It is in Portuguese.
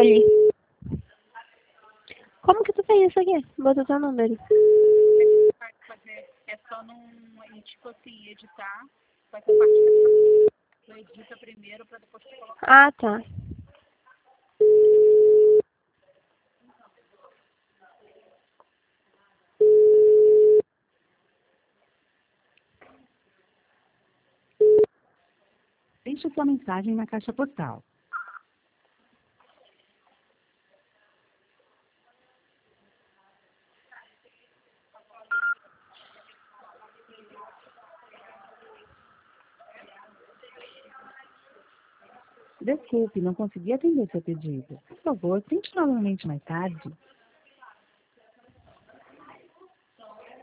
Kelly. Como que tu fez isso aqui? Bota teu número. É só tipo assim, editar. Vai ter parte que tu edita primeiro pra depois tu colocar. Ah, tá. Deixe sua mensagem na caixa postal. Desculpe, não consegui atender seu pedido. Por favor, tente novamente mais tarde.